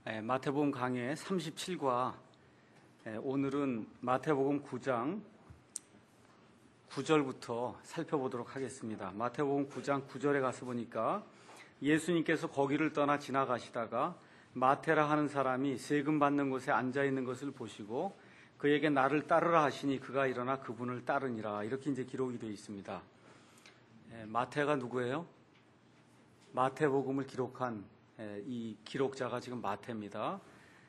마태복음 강해 37과 오늘은 마태복음 9장 9절부터 살펴보도록 하겠습니다. 마태복음 9장 9절에 가서 보니까 예수님께서 거기를 떠나 지나가시다가 마태라 하는 사람이 세금 받는 곳에 앉아 있는 것을 보시고 그에게 나를 따르라 하시니 그가 일어나 그분을 따르니라. 이렇게 이제 기록이 되어 있습니다. 마태가 누구예요? 마태복음을 기록한 이 기록자가 지금 마태입니다.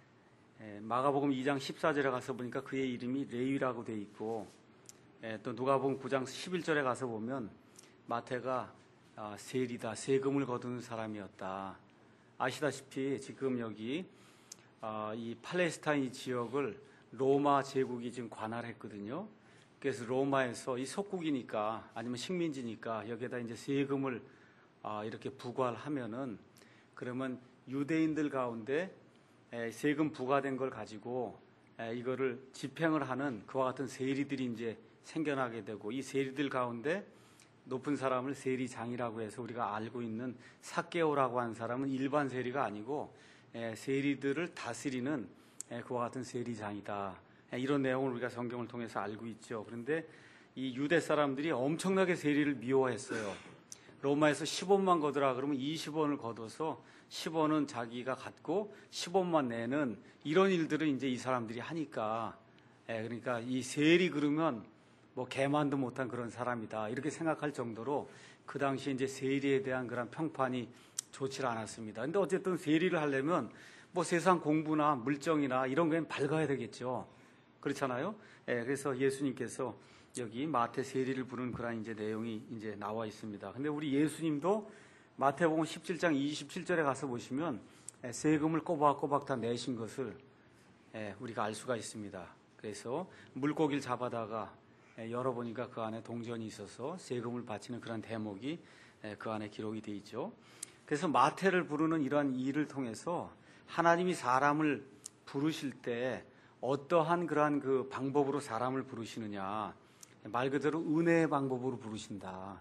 마가복음 2장 14절에 가서 보니까 그의 이름이 레위라고 되어 있고, 또 누가복음 9장 11절에 가서 보면 마태가 세리다, 세금을 거두는 사람이었다. 아시다시피 지금 여기 이 팔레스타인 지역을 로마 제국이 지금 관할했거든요. 그래서 로마에서 이 속국이니까 아니면 식민지니까 여기에다 이제 세금을 이렇게 부과하면은 그러면 유대인들 가운데 세금 부과된 걸 가지고 이거를 집행을 하는 그와 같은 세리들이 이제 생겨나게 되고, 이 세리들 가운데 높은 사람을 세리장이라고 해서 우리가 알고 있는 삭개오라고 하는 사람은 일반 세리가 아니고 세리들을 다스리는 그와 같은 세리장이다. 이런 내용을 우리가 성경을 통해서 알고 있죠. 그런데 이 유대 사람들이 엄청나게 세리를 미워했어요. 로마에서 10원만 거두라 그러면 20원을 거둬서 10원은 자기가 갖고 10원만 내는 이런 일들을 이제 이 사람들이 하니까, 그러니까 이 세리 그러면 뭐 개만도 못한 그런 사람이다 이렇게 생각할 정도로 그 당시에 이제 세리에 대한 그런 평판이 좋지 않았습니다. 근데 어쨌든 세리를 하려면 뭐 세상 공부나 물정이나 이런 거엔 밝아야 되겠죠. 그렇잖아요. 그래서 예수님께서 여기 마태 세리를 부르는 그런 이제 내용이 이제 나와 있습니다. 근데 우리 예수님도 마태복음 17장 27절에 가서 보시면 세금을 꼬박꼬박 다 내신 것을 우리가 알 수가 있습니다. 그래서 물고기를 잡아다가 열어보니까 그 안에 동전이 있어서 세금을 바치는 그런 대목이 그 안에 기록이 되어 있죠. 그래서 마태를 부르는 이러한 일을 통해서 하나님이 사람을 부르실 때 어떠한 그러한 그 방법으로 사람을 부르시느냐, 말 그대로 은혜의 방법으로 부르신다.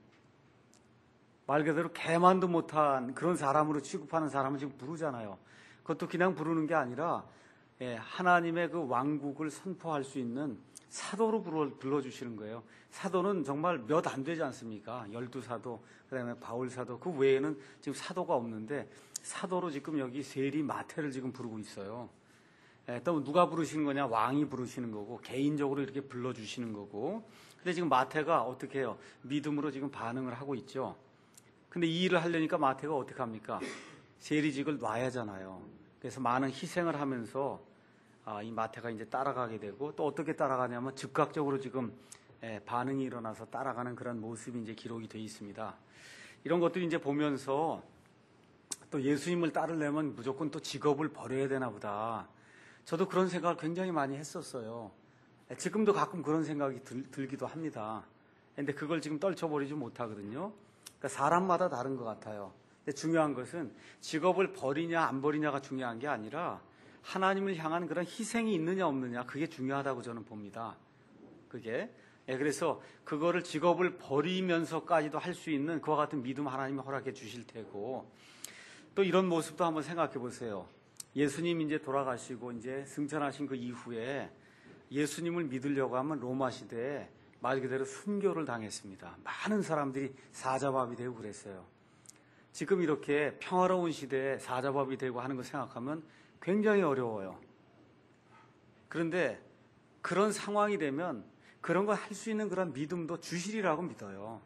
말 그대로 개만도 못한 그런 사람으로 취급하는 사람을 지금 부르잖아요. 그것도 그냥 부르는 게 아니라 하나님의 그 왕국을 선포할 수 있는 사도로 불러주시는 거예요. 사도는 정말 몇 안 되지 않습니까? 12사도, 그 다음에 바울사도, 그 외에는 지금 사도가 없는데 사도로 지금 여기 세리 마태를 지금 부르고 있어요. 또 누가 부르시는 거냐? 왕이 부르시는 거고, 개인적으로 이렇게 불러주시는 거고. 근데 지금 마태가 어떻게 해요? 믿음으로 지금 반응을 하고 있죠. 근데 이 일을 하려니까 마태가 어떻게 합니까? 세리직을 놔야 하잖아요. 그래서 많은 희생을 하면서 이 마태가 이제 따라가게 되고, 또 어떻게 따라가냐면 즉각적으로 지금 반응이 일어나서 따라가는 그런 모습이 이제 기록이 되어 있습니다. 이런 것들이 이제 보면서 또 예수님을 따르려면 무조건 또 직업을 버려야 되나 보다. 저도 그런 생각을 굉장히 많이 했었어요. 지금도 가끔 그런 생각이 들기도 합니다. 근데 그걸 지금 떨쳐버리지 못하거든요. 그러니까 사람마다 다른 것 같아요. 근데 중요한 것은 직업을 버리냐 안 버리냐가 중요한 게 아니라 하나님을 향한 그런 희생이 있느냐 없느냐, 그게 중요하다고 저는 봅니다. 그게. 그래서 그거를 직업을 버리면서까지도 할 수 있는 그와 같은 믿음 하나님이 허락해 주실 테고, 또 이런 모습도 한번 생각해 보세요. 예수님 이제 돌아가시고 이제 승천하신 그 이후에 예수님을 믿으려고 하면 로마 시대에 말 그대로 순교를 당했습니다. 많은 사람들이 사자밥이 되고 그랬어요. 지금 이렇게 평화로운 시대에 사자밥이 되고 하는 거 생각하면 굉장히 어려워요. 그런데 그런 상황이 되면 그런 걸 할 수 있는 그런 믿음도 주시리라고 믿어요.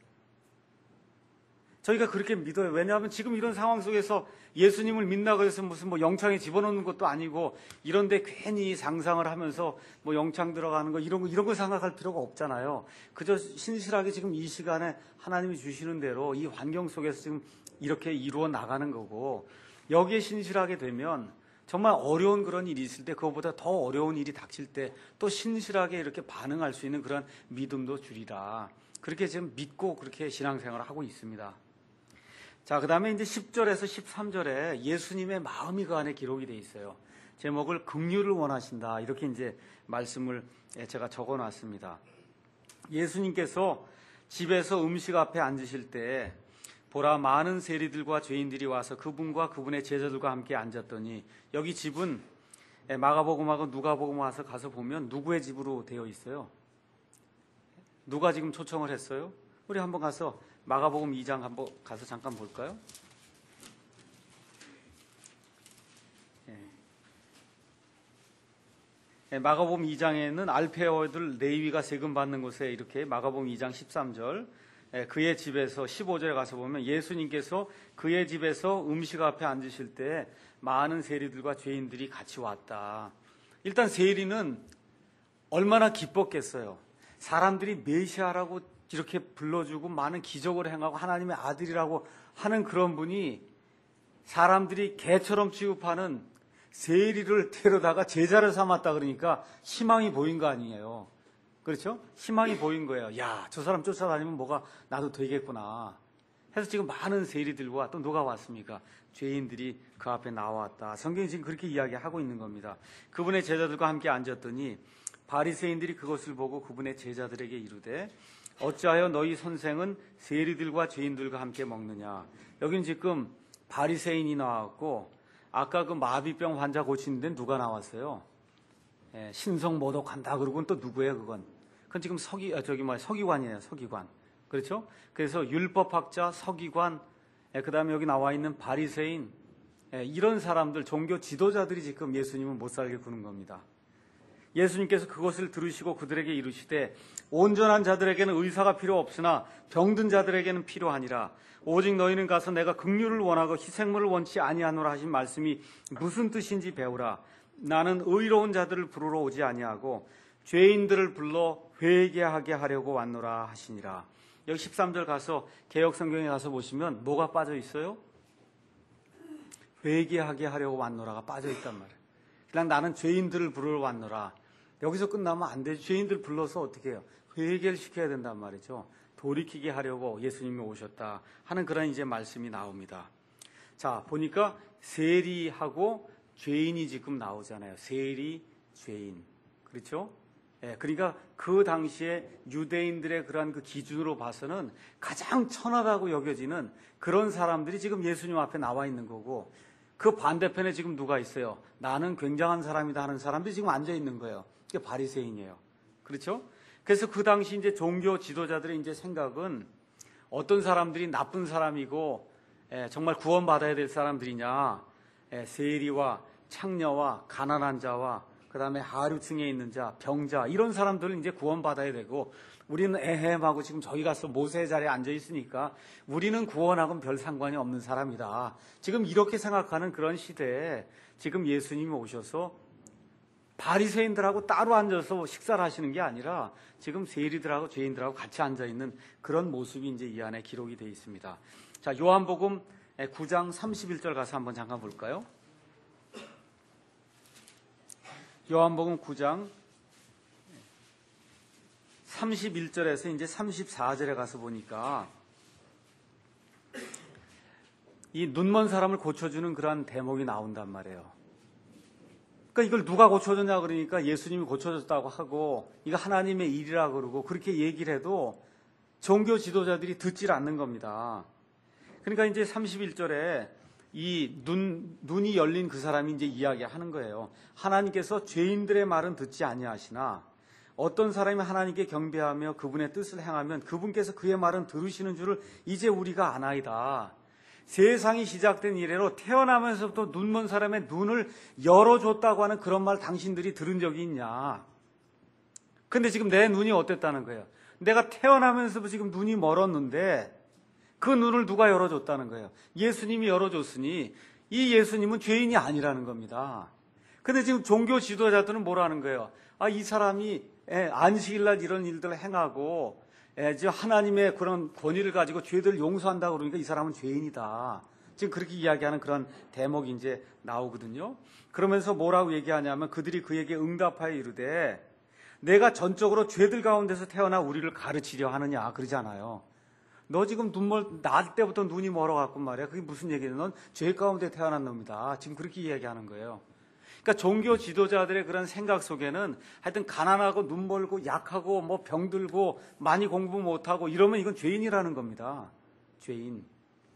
저희가 그렇게 믿어요. 왜냐하면 지금 이런 상황 속에서 예수님을 믿나 그래서 무슨 뭐 영창에 집어넣는 것도 아니고, 이런데 괜히 상상을 하면서 뭐 영창 들어가는 거 이런 거 생각할 필요가 없잖아요. 그저 신실하게 지금 이 시간에 하나님이 주시는 대로 이 환경 속에서 지금 이렇게 이루어 나가는 거고, 여기에 신실하게 되면 정말 어려운 그런 일이 있을 때, 그것보다 더 어려운 일이 닥칠 때 또 신실하게 이렇게 반응할 수 있는 그런 믿음도 주리라. 그렇게 지금 믿고 그렇게 신앙생활을 하고 있습니다. 자, 그 다음에 이제 10절에서 13절에 예수님의 마음이 그 안에 기록이 되어 있어요. 제목을 긍휼을 원하신다, 이렇게 이제 말씀을 제가 적어 놨습니다. 예수님께서 집에서 음식 앞에 앉으실 때 보라, 많은 세리들과 죄인들이 와서 그분과 그분의 제자들과 함께 앉았더니, 여기 집은 마가복음하고 누가복음 가서 보면 누구의 집으로 되어 있어요? 누가 지금 초청을 했어요? 우리 한번 가서 마가복음 2장 한번 가서 잠깐 볼까요? 마가복음 2장에는 알페어들 레위가 세금 받는 곳에 이렇게 마가복음 2장 13절 그의 집에서 15절에 가서 보면 예수님께서 그의 집에서 음식 앞에 앉으실 때 많은 세리들과 죄인들이 같이 왔다. 일단 세리는 얼마나 기뻤겠어요. 사람들이 메시아라고 이렇게 불러주고 많은 기적을 행하고 하나님의 아들이라고 하는 그런 분이 사람들이 개처럼 취급하는 세리를 데려다가 제자를 삼았다 그러니까 희망이 보인 거 아니에요. 그렇죠? 희망이 보인 거예요. 야, 저 사람 쫓아다니면 뭐가 나도 되겠구나. 해서 지금 많은 세리들과 또 누가 왔습니까? 죄인들이 그 앞에 나왔다. 성경이 지금 그렇게 이야기하고 있는 겁니다. 그분의 제자들과 함께 앉았더니 바리새인들이 그것을 보고 그분의 제자들에게 이르되 어찌하여 너희 선생은 세리들과 죄인들과 함께 먹느냐. 여기는 지금 바리새인이 나왔고 아까 그 마비병 환자 고치는 데는 누가 나왔어요? 신성 모독한다. 그러고는 또 누구예요, 그건? 그건 지금 서기관이에요, 서기관. 그렇죠? 그래서 율법학자, 서기관, 그 다음에 여기 나와 있는 바리새인, 이런 사람들, 종교 지도자들이 지금 예수님을 못 살게 구는 겁니다. 예수님께서 그것을 들으시고 그들에게 이르시되 온전한 자들에게는 의사가 필요 없으나 병든 자들에게는 필요하니라. 오직 너희는 가서 내가 긍휼을 원하고 희생물을 원치 아니하노라 하신 말씀이 무슨 뜻인지 배우라. 나는 의로운 자들을 부르러 오지 아니하고 죄인들을 불러 회개하게 하려고 왔노라 하시니라. 여기 13절 가서 개역성경에 가서 보시면 뭐가 빠져 있어요? 회개하게 하려고 왔노라가 빠져 있단 말이에요. 그냥 나는 죄인들을 부르러 왔노라. 여기서 끝나면 안 되죠. 죄인들 불러서 어떻게 해요? 회개를 시켜야 된단 말이죠. 돌이키게 하려고 예수님이 오셨다 하는 그런 이제 말씀이 나옵니다. 자, 보니까 세리하고 죄인이 지금 나오잖아요. 세리, 죄인. 그렇죠? 그러니까 그 당시에 유대인들의 그러한 그 기준으로 봐서는 가장 천하다고 여겨지는 그런 사람들이 지금 예수님 앞에 나와 있는 거고, 그 반대편에 지금 누가 있어요? 나는 굉장한 사람이다 하는 사람들이 지금 앉아 있는 거예요. 그게 바리새인이에요. 그렇죠? 그래서 그 당시 이제 종교 지도자들의 이제 생각은 어떤 사람들이 나쁜 사람이고 정말 구원받아야 될 사람들이냐, 세리와 창녀와 가난한 자와 그 다음에 하류층에 있는 자, 병자, 이런 사람들은 이제 구원받아야 되고, 우리는 에헴하고 지금 저희 가서 모세의 자리에 앉아 있으니까 우리는 구원하고는 별 상관이 없는 사람이다. 지금 이렇게 생각하는 그런 시대에 지금 예수님이 오셔서 바리새인들하고 따로 앉아서 식사를 하시는 게 아니라 지금 세리들하고 죄인들하고 같이 앉아 있는 그런 모습이 이제 이 안에 기록이 되어 있습니다. 자, 요한복음 9장 31절 가서 한번 잠깐 볼까요? 요한복음 9장 31절에서 이제 34절에 가서 보니까 이 눈먼 사람을 고쳐주는 그러한 대목이 나온단 말이에요. 그러니까 이걸 누가 고쳐줬냐 그러니까 예수님이 고쳐줬다고 하고 이거 하나님의 일이라 그러고 그렇게 얘기를 해도 종교 지도자들이 듣질 않는 겁니다. 그러니까 이제 31절에 이 눈이 열린 그 사람이 이제 이야기하는 거예요. 하나님께서 죄인들의 말은 듣지 아니하시나 어떤 사람이 하나님께 경배하며 그분의 뜻을 행하면 그분께서 그의 말은 들으시는 줄을 이제 우리가 아나이다. 세상이 시작된 이래로 태어나면서부터 눈먼 사람의 눈을 열어줬다고 하는 그런 말 당신들이 들은 적이 있냐? 근데 지금 내 눈이 어땠다는 거예요? 내가 태어나면서부터 지금 눈이 멀었는데 그 눈을 누가 열어줬다는 거예요? 예수님이 열어줬으니 이 예수님은 죄인이 아니라는 겁니다. 근데 지금 종교 지도자들은 뭐라는 거예요? 아, 이 사람이 안식일날 이런 일들을 행하고 하나님의 그런 권위를 가지고 죄들을 용서한다고 그러니까 이 사람은 죄인이다. 지금 그렇게 이야기하는 그런 대목이 이제 나오거든요. 그러면서 뭐라고 얘기하냐면 그들이 그에게 응답하여 이르되 내가 전적으로 죄들 가운데서 태어나 우리를 가르치려 하느냐 그러잖아요. 너 지금 날 때부터 눈이 멀어갖고 말이야. 그게 무슨 얘기냐? 넌 죄 가운데 태어난 놈이다. 지금 그렇게 이야기하는 거예요. 그러니까 종교 지도자들의 그런 생각 속에는 하여튼 가난하고 눈 멀고 약하고 뭐 병들고 많이 공부 못하고 이러면 이건 죄인이라는 겁니다. 죄인.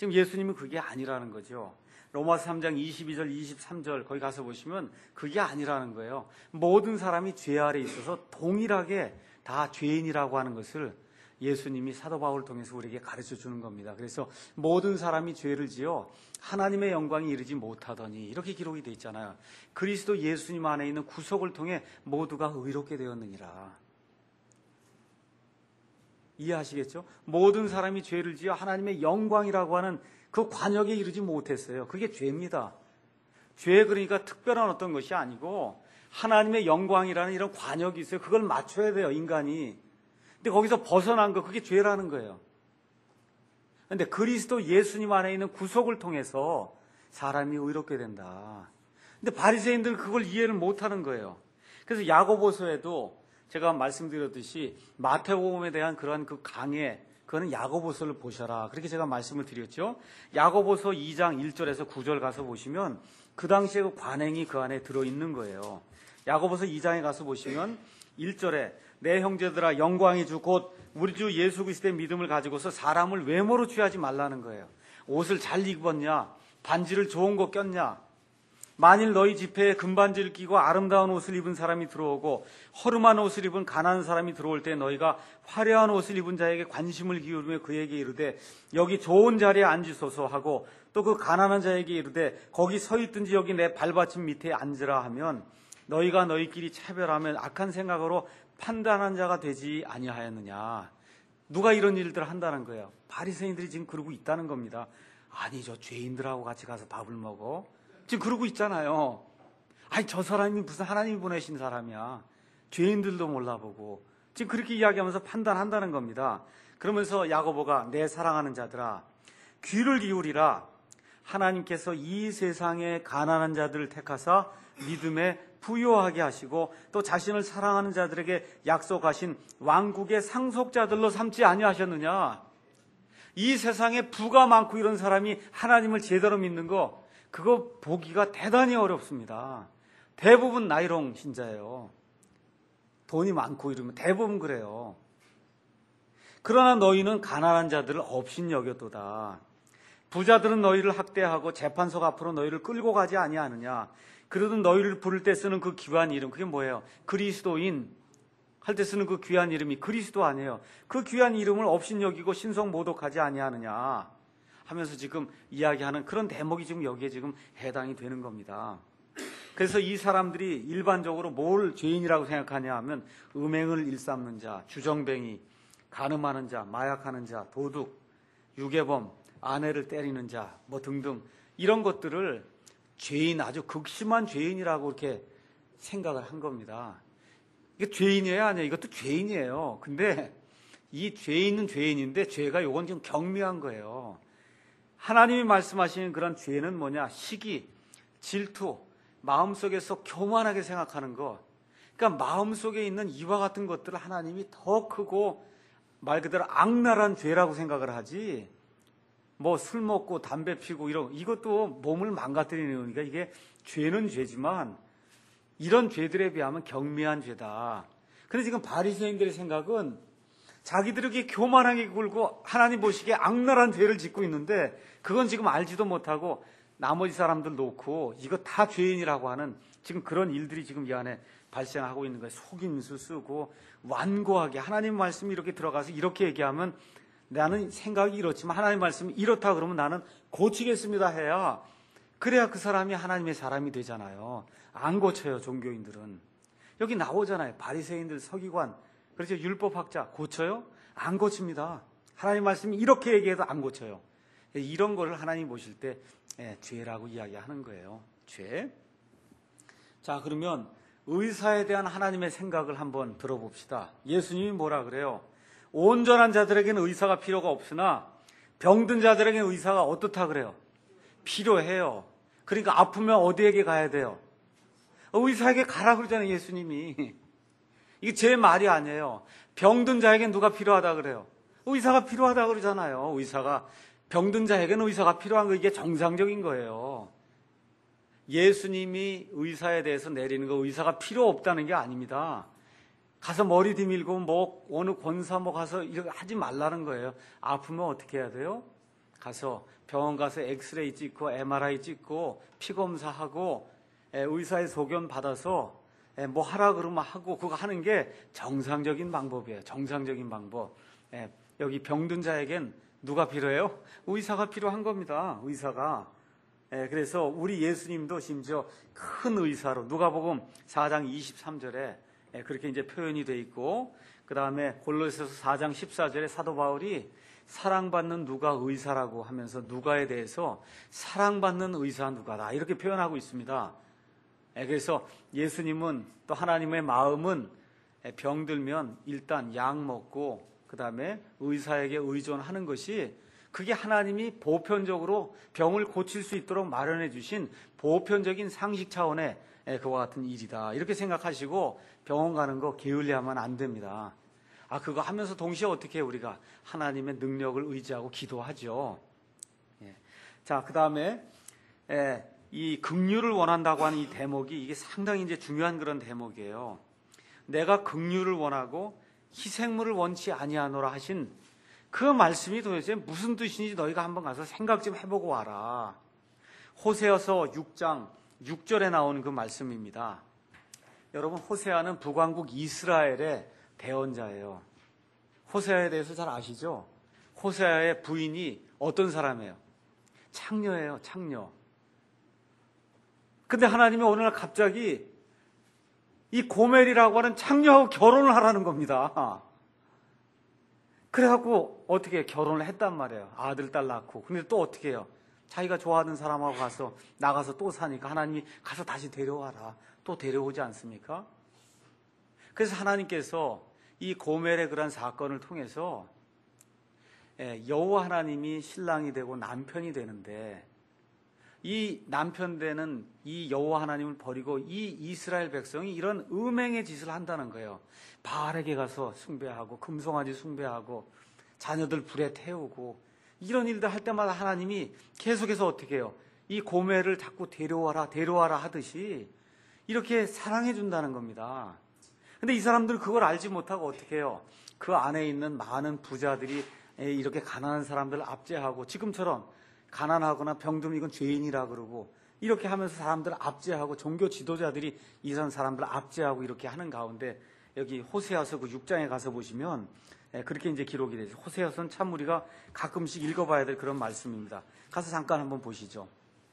지금 예수님은 그게 아니라는 거죠. 로마서 3장 22절, 23절 거기 가서 보시면 그게 아니라는 거예요. 모든 사람이 죄 아래 있어서 동일하게 다 죄인이라고 하는 것을 예수님이 사도 바울을 통해서 우리에게 가르쳐 주는 겁니다. 그래서 모든 사람이 죄를 지어 하나님의 영광이 이르지 못하더니 이렇게 기록이 되어 있잖아요. 그리스도 예수님 안에 있는 구속을 통해 모두가 의롭게 되었느니라. 이해하시겠죠? 모든 사람이 죄를 지어 하나님의 영광이라고 하는 그 관역에 이르지 못했어요. 그게 죄입니다. 죄 그러니까 특별한 어떤 것이 아니고 하나님의 영광이라는 이런 관역이 있어요. 그걸 맞춰야 돼요, 인간이. 근데 거기서 벗어난 거, 그게 죄라는 거예요. 근데 그리스도 예수님 안에 있는 구속을 통해서 사람이 의롭게 된다. 근데 바리새인들은 그걸 이해를 못하는 거예요. 그래서 야고보서에도 제가 말씀드렸듯이 마태복음에 대한 그러한 그 강해, 그거는 야고보서를 보셔라. 그렇게 제가 말씀을 드렸죠. 야고보서 2장 1절에서 9절 가서 보시면 그 당시에 그 관행이 그 안에 들어있는 거예요. 야고보서 2장에 가서 보시면 1절에 내 형제들아 영광의 주 곧 우리 주 예수 그리스도의 믿음을 가지고서 사람을 외모로 취하지 말라는 거예요. 옷을 잘 입었냐? 반지를 좋은 거 꼈냐? 만일 너희 집회에 금반지를 끼고 아름다운 옷을 입은 사람이 들어오고 허름한 옷을 입은 가난한 사람이 들어올 때 너희가 화려한 옷을 입은 자에게 관심을 기울이며 그에게 이르되 여기 좋은 자리에 앉으소서 하고 또 그 가난한 자에게 이르되 거기 서 있든지 여기 내 발받침 밑에 앉으라 하면 너희가 너희끼리 차별하면 악한 생각으로 판단한 자가 되지 아니하였느냐. 누가 이런 일들을 한다는 거예요? 바리새인들이 지금 그러고 있다는 겁니다. 아니 저 죄인들하고 같이 가서 밥을 먹어? 지금 그러고 있잖아요. 아니 저 사람이 무슨 하나님이 보내신 사람이야. 죄인들도 몰라보고 지금 그렇게 이야기하면서 판단한다는 겁니다. 그러면서 야고보가 내 사랑하는 자들아 귀를 기울이라. 하나님께서 이 세상의 가난한 자들을 택하사 믿음에 부요하게 하시고 또 자신을 사랑하는 자들에게 약속하신 왕국의 상속자들로 삼지 아니하셨느냐. 이 세상에 부가 많고 이런 사람이 하나님을 제대로 믿는 거 그거 보기가 대단히 어렵습니다. 대부분 나이롱 신자예요. 돈이 많고 이러면 대부분 그래요. 그러나 너희는 가난한 자들을 업신여겼도다. 부자들은 너희를 학대하고 재판석 앞으로 너희를 끌고 가지 아니하느냐. 그러든 너희를 부를 때 쓰는 그 귀한 이름, 그게 뭐예요? 그리스도인 할 때 쓰는 그 귀한 이름이 그리스도 아니에요. 그 귀한 이름을 업신여기고 신성모독하지 아니하느냐 하면서 지금 이야기하는 그런 대목이 지금 여기에 지금 해당이 되는 겁니다. 그래서 이 사람들이 일반적으로 뭘 죄인이라고 생각하냐 하면 음행을 일삼는 자, 주정뱅이, 간음하는 자, 마약하는 자, 도둑, 유괴범, 아내를 때리는 자, 뭐 등등 이런 것들을 죄인, 아주 극심한 죄인이라고 이렇게 생각을 한 겁니다. 이게 죄인이에요? 아니에요? 이것도 죄인이에요. 근데 이 죄인은 죄인인데 죄가 요건 좀 경미한 거예요. 하나님이 말씀하시는 그런 죄는 뭐냐? 시기, 질투, 마음속에서 교만하게 생각하는 것. 그러니까 마음속에 있는 이와 같은 것들을 하나님이 더 크고 말 그대로 악랄한 죄라고 생각을 하지. 뭐 술 먹고 담배 피고 이것도 몸을 망가뜨리는 거니까 이게 죄는 죄지만 이런 죄들에 비하면 경미한 죄다. 근데 지금 바리새인들의 생각은 자기들에게 교만하게 굴고 하나님 보시기에 악랄한 죄를 짓고 있는데 그건 지금 알지도 못하고 나머지 사람들 놓고 이거 다 죄인이라고 하는 지금 그런 일들이 지금 이 안에 발생하고 있는 거예요. 속임수 쓰고 완고하게 하나님 말씀이 이렇게 들어가서 이렇게 얘기하면 나는 생각이 이렇지만 하나님 말씀이 이렇다 그러면 나는 고치겠습니다 해야 그래야 그 사람이 하나님의 사람이 되잖아요. 안 고쳐요. 종교인들은. 여기 나오잖아요. 바리새인들, 서기관, 그렇죠. 율법학자 고쳐요? 안 고칩니다. 하나님 말씀이 이렇게 얘기해도 안 고쳐요. 이런 거를 하나님 보실 때 죄라고 이야기하는 거예요. 죄. 자, 그러면 의사에 대한 하나님의 생각을 한번 들어봅시다. 예수님이 뭐라 그래요? 온전한 자들에게는 의사가 필요가 없으나 병든 자들에게는 의사가 어떻다 그래요? 필요해요. 그러니까 아프면 어디에게 가야 돼요? 의사에게 가라 그러잖아요. 예수님이. 이게 제 말이 아니에요. 병든 자에게는 누가 필요하다 그래요? 의사가 필요하다 그러잖아요. 의사가. 병든 자에게는 의사가 필요한 거 이게 정상적인 거예요. 예수님이 의사에 대해서 내리는 거 의사가 필요 없다는 게 아닙니다. 가서 머리 뒤밀고 뭐 어느 권사 뭐 가서 이렇게 하지 말라는 거예요. 아프면 어떻게 해야 돼요? 가서 병원 가서 엑스레이 찍고 MRI 찍고 피 검사하고 의사의 소견 받아서 뭐 하라 그러면 하고 그거 하는 게 정상적인 방법이에요. 정상적인 방법. 여기 병든 자에겐 누가 필요해요? 의사가 필요한 겁니다. 의사가. 그래서 우리 예수님도 심지어 큰 의사로 누가복음 4장 23절에 그렇게 이제 표현이 돼 있고, 그 다음에 골로새서 4장 14절에 사도 바울이 사랑받는 누가 의사라고 하면서 누가에 대해서 사랑받는 의사 누가다 이렇게 표현하고 있습니다. 그래서 예수님은 또 하나님의 마음은 병들면 일단 약 먹고 그 다음에 의사에게 의존하는 것이 그게 하나님이 보편적으로 병을 고칠 수 있도록 마련해 주신 보편적인 상식 차원의 그와 같은 일이다 이렇게 생각하시고 병원 가는 거 게을리하면 안 됩니다. 그거 하면서 동시에 어떻게 우리가 하나님의 능력을 의지하고 기도하죠. 자, 그 다음에 이 긍휼을 원한다고 하는 이 대목이 이게 상당히 이제 중요한 그런 대목이에요. 내가 긍휼을 원하고 희생물을 원치 아니하노라 하신 그 말씀이 도대체 무슨 뜻인지 너희가 한번 가서 생각 좀 해보고 와라. 호세아서 6장 6절에 나오는 그 말씀입니다. 여러분, 호세아는 북왕국 이스라엘의 대언자예요. 호세아에 대해서 잘 아시죠? 호세아의 부인이 어떤 사람이에요? 창녀예요, 창녀. 근데 하나님이 어느 날 갑자기 이 고멜이라고 하는 창녀하고 결혼을 하라는 겁니다. 그래갖고 어떻게 결혼을 했단 말이에요. 아들, 딸 낳고. 근데 또 어떻게 해요? 자기가 좋아하는 사람하고 가서 나가서 또 사니까 하나님이 가서 다시 데려와라. 또 데려오지 않습니까? 그래서 하나님께서 이 고멜의 그런 사건을 통해서 여호와 하나님이 신랑이 되고 남편이 되는데 이 남편 되는 이 여호와 하나님을 버리고 이 이스라엘 백성이 이런 음행의 짓을 한다는 거예요. 바알에게 가서 숭배하고 금송아지 숭배하고 자녀들 불에 태우고 이런 일들 할 때마다 하나님이 계속해서 어떻게 해요? 이 고멜을 자꾸 데려와라 하듯이 이렇게 사랑해 준다는 겁니다. 근데 이 사람들은 그걸 알지 못하고 어떻게 해요? 그 안에 있는 많은 부자들이 이렇게 가난한 사람들을 압제하고 지금처럼 가난하거나 병들면 이건 죄인이라 그러고 이렇게 하면서 사람들을 압제하고 종교 지도자들이 이런 사람들을 압제하고 이렇게 하는 가운데 여기 호세아서 그 6장에 가서 보시면 그렇게 이제 기록이 되죠. 호세아서는 참 우리가 가끔씩 읽어봐야 될 그런 말씀입니다. 가서 잠깐 한번 보시죠.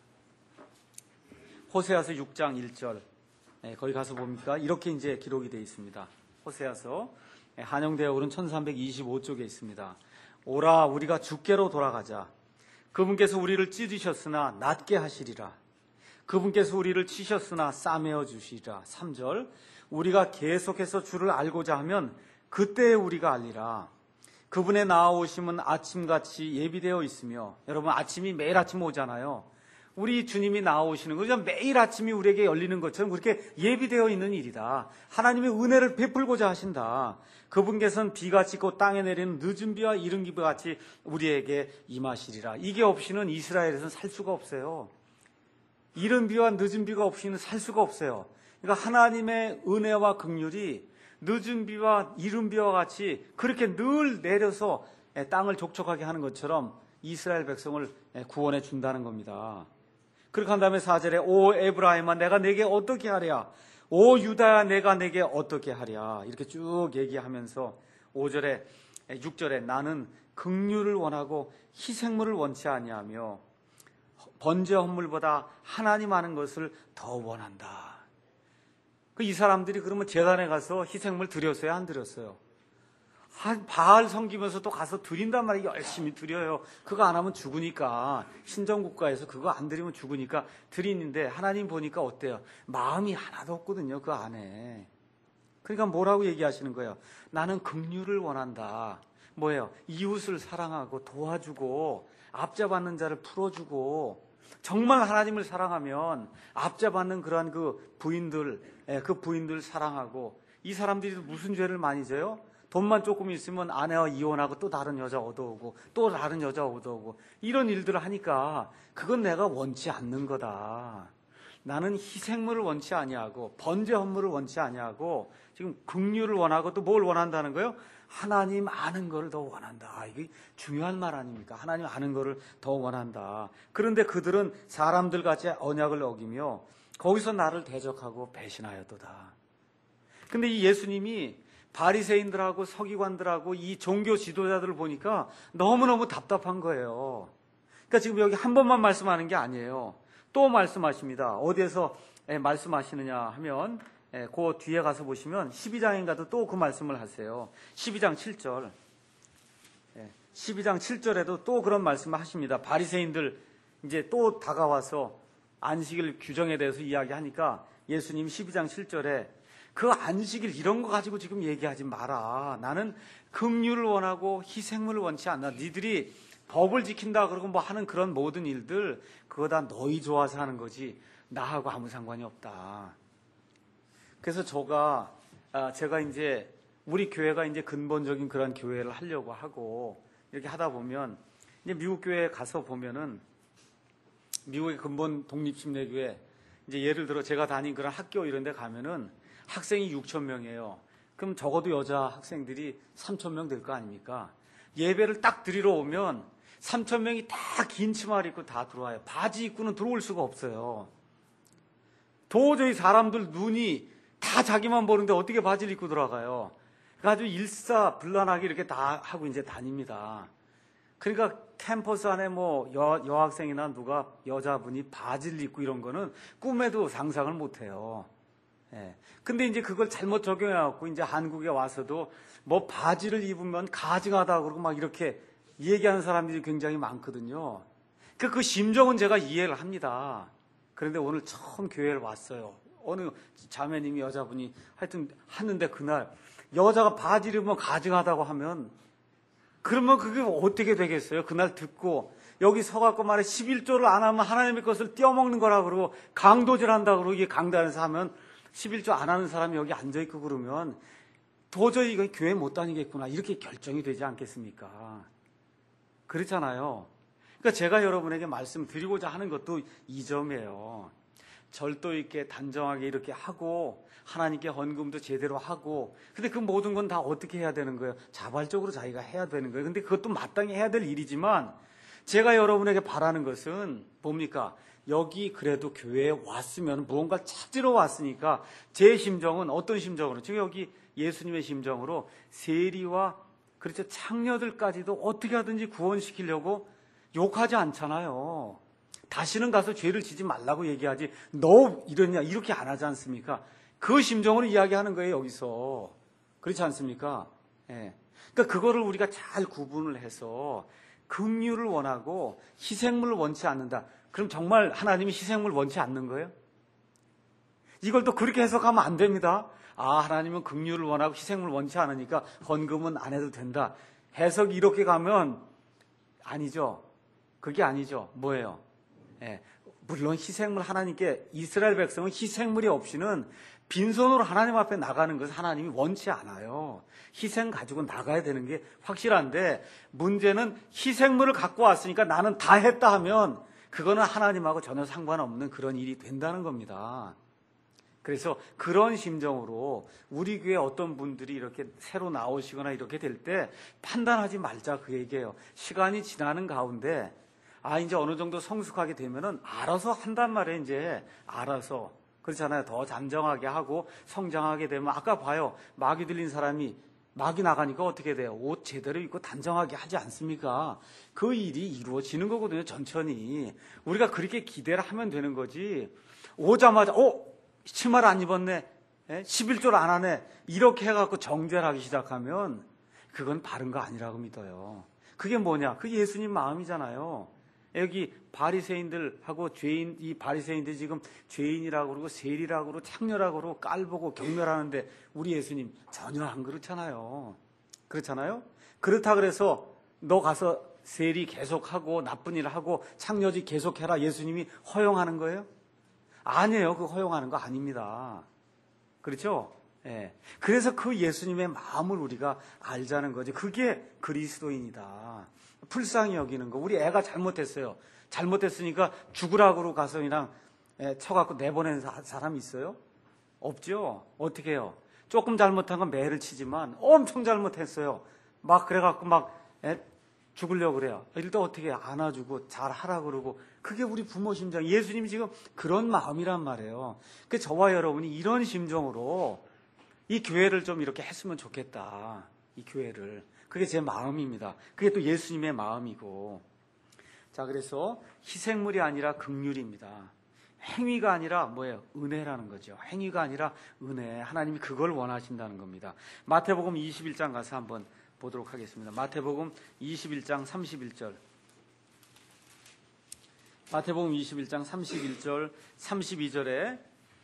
호세아서 6장 1절. 거기 가서 보니까 이렇게 이제 기록이 되어 있습니다. 호세아서 한영대역으로는 1325쪽에 있습니다. 오라 우리가 주께로 돌아가자. 그분께서 우리를 찢으셨으나 낫게 하시리라. 그분께서 우리를 치셨으나 싸매어 주시리라. 3절 우리가 계속해서 주를 알고자 하면 그때에 우리가 알리라. 그분의 나아오심은 아침같이 예비되어 있으며 여러분 아침이 매일 아침 오잖아요. 우리 주님이 나아오시는 거죠. 매일 아침이 우리에게 열리는 것처럼 그렇게 예비되어 있는 일이다. 하나님의 은혜를 베풀고자 하신다. 그분께서는 비같이 곧 땅에 내리는 늦은 비와 이른 비와 같이 우리에게 임하시리라. 이게 없이는 이스라엘에서는 살 수가 없어요. 이른 비와 늦은 비가 없이는 살 수가 없어요. 그러니까 하나님의 은혜와 긍휼이 늦은 비와 이른 비와 같이 그렇게 늘 내려서 땅을 족촉하게 하는 것처럼 이스라엘 백성을 구원해 준다는 겁니다. 그렇게 한 다음에 4절에 오 에브라임아 내가 내게 어떻게 하랴 오 유다야 내가 내게 어떻게 하랴 이렇게 쭉 얘기하면서 5절에 6절에 나는 긍휼을 원하고 희생물을 원치 아니하며 번제 헌물보다 하나님 아는 것을 더 원한다. 이 사람들이 그러면 제단에 가서 희생물 드렸어요? 안 드렸어요? 바알 섬기면서 또 가서 드린단 말이에요. 열심히 드려요. 그거 안 하면 죽으니까. 신정국가에서 그거 안 드리면 죽으니까 드리는데 하나님 보니까 어때요? 마음이 하나도 없거든요. 그 안에. 그러니까 뭐라고 얘기하시는 거예요? 나는 긍휼을 원한다. 뭐예요? 이웃을 사랑하고 도와주고 압자받는 자를 풀어주고 정말 하나님을 사랑하면 압자받는 그러한 그 부인들 사랑하고 이 사람들이 무슨 죄를 많이 져요? 돈만 조금 있으면 아내와 이혼하고 또 다른 여자 얻어오고 또 다른 여자 얻어오고 이런 일들을 하니까 그건 내가 원치 않는 거다. 나는 희생물을 원치 아니하고 번제 헌물을 원치 아니하고 지금 긍휼을 원하고 또 뭘 원한다는 거예요? 하나님 아는 것을 더 원한다. 이게 중요한 말 아닙니까? 하나님 아는 것을 더 원한다. 그런데 그들은 사람들 같이 언약을 어기며 거기서 나를 대적하고 배신하였도다. 근데 이 예수님이 바리새인들하고 서기관들하고 이 종교 지도자들을 보니까 너무너무 답답한 거예요. 그러니까 지금 여기 한 번만 말씀하는 게 아니에요. 또 말씀하십니다. 어디에서 말씀하시느냐 하면 그 뒤에 가서 보시면 12장인가도 또 그 말씀을 하세요. 12장 7절. 12장 7절에도 또 그런 말씀을 하십니다. 바리새인들 이제 또 다가와서 안식일 규정에 대해서 이야기하니까 예수님 12장 7절에 그 안식일 이런 거 가지고 지금 얘기하지 마라. 나는 긍휼을 원하고 희생물을 원치 않나. 니들이 법을 지킨다 그러고 뭐 하는 그런 모든 일들 그거 다 너희 좋아서 하는 거지 나하고 아무 상관이 없다. 그래서 제가 이제 우리 교회가 이제 근본적인 그런 교회를 하려고 하고 이렇게 하다 보면 이제 미국 교회에 가서 보면은 미국의 근본 독립심례교회 이제 예를 들어 제가 다닌 그런 학교 이런 데 가면은 학생이 6,000명이에요. 그럼 적어도 여자 학생들이 3,000명 될 거 아닙니까? 예배를 딱 드리러 오면 3,000명이 다 긴 치마를 입고 다 들어와요. 바지 입고는 들어올 수가 없어요. 도저히 사람들 눈이 다 자기만 보는데 어떻게 바지를 입고 들어가요? 아주 일사불란하게 이렇게 다 하고 이제 다닙니다. 그러니까 캠퍼스 안에 뭐 여학생이나 누가 여자분이 바지를 입고 이런 거는 꿈에도 상상을 못 해요. 예. 근데 이제 그걸 잘못 적용해갖고 이제 한국에 와서도 뭐 바지를 입으면 가증하다 그러고 막 이렇게 얘기하는 사람들이 굉장히 많거든요. 그 심정은 제가 이해를 합니다. 그런데 오늘 처음 교회를 왔어요. 어느 자매님이 여자분이 하여튼 하는데 그날 여자가 바지를 입으면 가증하다고 하면 그러면 그게 어떻게 되겠어요? 그날 듣고 여기 서갖고 말해 11조를 안 하면 하나님의 것을 떼어먹는 거라 그러고 강도질한다 그러고 이게 강단에서 하면 11조 안 하는 사람이 여기 앉아있고 그러면 도저히 이거 교회 못 다니겠구나 이렇게 결정이 되지 않겠습니까? 그렇잖아요. 그러니까 제가 여러분에게 말씀드리고자 하는 것도 이 점이에요. 절도 있게 단정하게 이렇게 하고 하나님께 헌금도 제대로 하고 근데 그 모든 건 다 어떻게 해야 되는 거예요? 자발적으로 자기가 해야 되는 거예요. 근데 그것도 마땅히 해야 될 일이지만 제가 여러분에게 바라는 것은 뭡니까? 여기 그래도 교회에 왔으면 무언가 찾으러 왔으니까 제 심정은 어떤 심정으로? 지금 여기 예수님의 심정으로 세리와 그렇죠 창녀들까지도 어떻게 하든지 구원시키려고 욕하지 않잖아요. 다시는 가서 죄를 지지 말라고 얘기하지 너 이러냐 이렇게 안 하지 않습니까? 그 심정으로 이야기하는 거예요 여기서. 그렇지 않습니까? 예. 그러니까 그거를 우리가 잘 구분을 해서 긍휼을 원하고 희생물을 원치 않는다. 그럼 정말 하나님이 희생물을 원치 않는 거예요? 이걸 또 그렇게 해석하면 안 됩니다. 아, 하나님은 긍휼을 원하고 희생물을 원치 않으니까 헌금은 안 해도 된다. 해석이 이렇게 가면 아니죠. 그게 아니죠. 뭐예요? 예, 물론 희생물 하나님께 이스라엘 백성은 희생물이 없이는 빈손으로 하나님 앞에 나가는 것을 하나님이 원치 않아요. 희생 가지고 나가야 되는 게 확실한데 문제는 희생물을 갖고 왔으니까 나는 다 했다 하면 그거는 하나님하고 전혀 상관없는 그런 일이 된다는 겁니다. 그래서 그런 심정으로 우리 교회 어떤 분들이 이렇게 새로 나오시거나 이렇게 될 때 판단하지 말자 그 얘기예요. 시간이 지나는 가운데 이제 어느 정도 성숙하게 되면은 알아서 한단 말이에요. 이제 알아서 그렇잖아요. 더 잠정하게 하고 성장하게 되면 아까 봐요. 마귀 들린 사람이 마귀 나가니까 어떻게 돼요? 옷 제대로 입고 단정하게 하지 않습니까? 그 일이 이루어지는 거거든요. 천천히 우리가 그렇게 기대를 하면 되는 거지. 오자마자 치마를 안 입었네, 11조를 안 하네 이렇게 해갖고 정죄를 하기 시작하면 그건 바른 거 아니라고 믿어요. 그게 뭐냐? 그게 예수님 마음이잖아요. 여기 바리새인들하고 죄인, 이 바리새인들이 지금 죄인이라고 그러고 세리라고 그러고 창녀라고 그러고 깔보고 경멸하는데 우리 예수님 전혀 안 그렇잖아요. 그렇잖아요? 그렇다 그래서 너 가서 세리 계속하고 나쁜 일 하고 창녀지 계속해라 예수님이 허용하는 거예요? 아니에요. 그거 허용하는 거 아닙니다. 그렇죠? 예. 그래서 그 예수님의 마음을 우리가 알자는 거지. 그게 그리스도인이다. 불쌍히 여기는 거. 우리 애가 잘못했어요. 잘못했으니까 죽으라고 가서 그냥 쳐갖고 내보낸 사람 있어요? 없죠? 어떻게 해요? 조금 잘못한 건 매를 치지만 엄청 잘못했어요. 막 그래갖고 막 죽으려고 그래요. 일도 어떻게 안아주고 잘 하라 그러고, 그게 우리 부모 심정. 예수님이 지금 그런 마음이란 말이에요. 그 저와 여러분이 이런 심정으로 이 교회를 좀 이렇게 했으면 좋겠다. 이 교회를. 그게 제 마음입니다. 그게 또 예수님의 마음이고. 자, 그래서 희생물이 아니라 긍휼입니다. 행위가 아니라 뭐예요? 은혜라는 거죠. 행위가 아니라 은혜. 하나님이 그걸 원하신다는 겁니다. 마태복음 21장 가서 한번 보도록 하겠습니다. 마태복음 21장 31절. 마태복음 21장 31절, 32절에